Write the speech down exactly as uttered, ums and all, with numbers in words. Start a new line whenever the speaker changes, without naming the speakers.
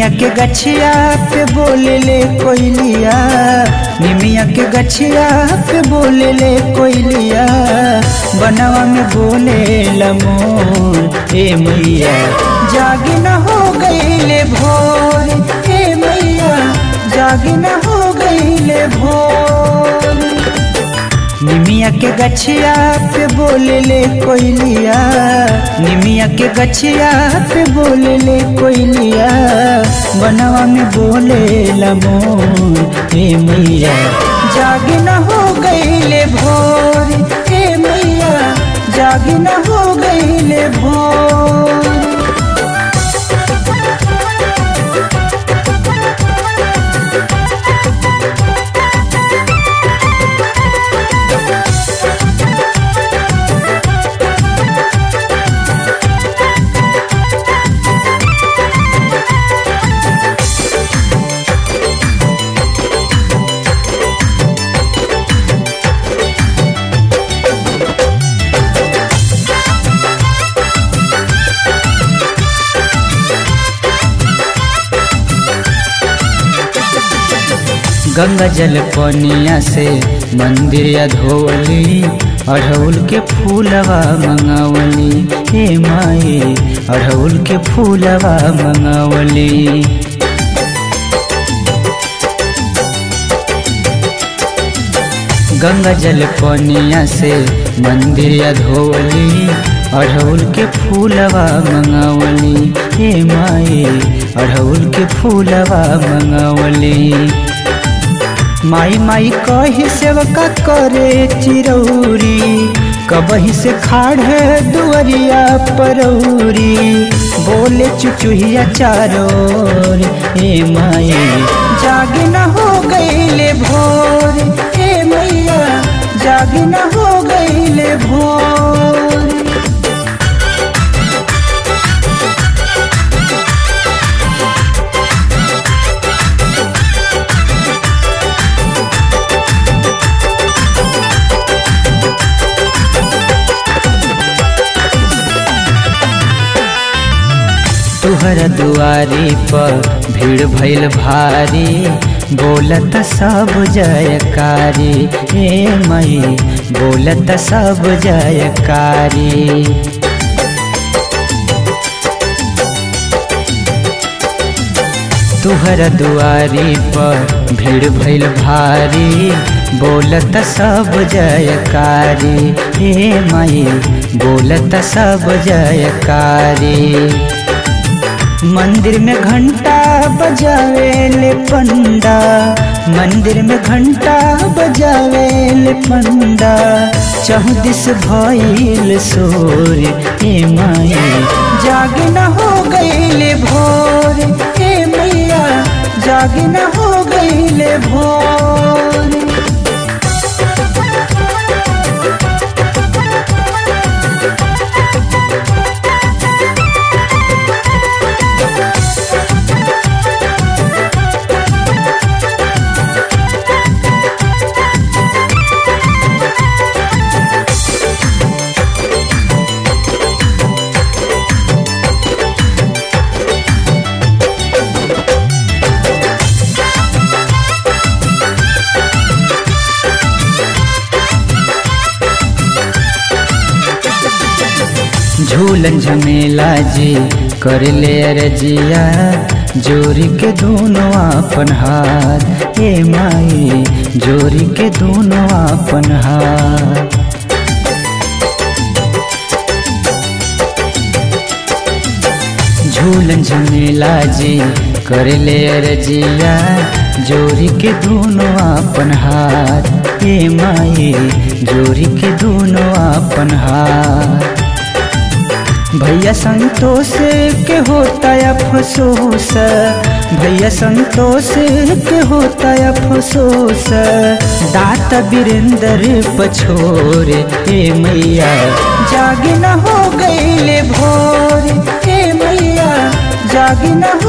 निमिया के गछिया पे बोले ले कोयलिया, निमिया के गछिया पे बोले ले कोयलिया, बनवा में बोले लमोर ए मैया जागी न हो गईले भोर, ए मैया जागी न हो गईले भोर। निमिया के गछिया पे बोले ले कोयलिया, निमिया के गछिया पे बोले ले कोयलिया, बनवा में बोले लमोर ए मैया जागी न हो गईले भोर, ए मैया जागी न हो गईले भोर। गंगा जल पनिया से मंदिर धोवली, अड़हुल के फूलवा मंगावली, हे माई अड़हुल के फूलवा मंगावली। गंगा जल पनिया से मंदिर धोवली, अड़हुल के फूलवा मंगावली, हे माई अड़हुल के फूलवा मंगावली। माई माई कही सेवका करे चिरौरी, कबही से खाड़ है दुअरिया परौरी, बोले चुचुहिया चारोर ए माई जागी न हो गईले भोर, ए मैया जागी न हो गईले भोर। तुहरा दुआरी पर भीड़ भइल भारी, बोलत सब जयकारी, ए मई बोलत सब जयकारी। तुहरा दुआरी पर भीड़ भइल भारी, बोलत सब जयकारी, ए मई बोलत सब जयकारी। मंदिर में घंटा बजावे ले पंडा, मंदिर में घंटा बजावे ले पंडा, चौदिस भइल सोर ए माई जागी न हो गईले भोर, ए मैया जागी न हो गईले भोर। झूलन झमेला जी कर ले रजिया, जोरी के दोनों अपन हाथ, ए माई जोरी के दोनों अपन हाथ। झूलन झमेला जी कर ले रजिया, जोरी के दोनों अपन हाथ, ए माई जोरी के दोनों अपन हाथ। भैया संतोष के होता अफसोस, भैया संतोष के होता अफसोस, दात वीरेंद्र पछोर ए मैया जागी न हो गईले भोर, ए मैया जागी न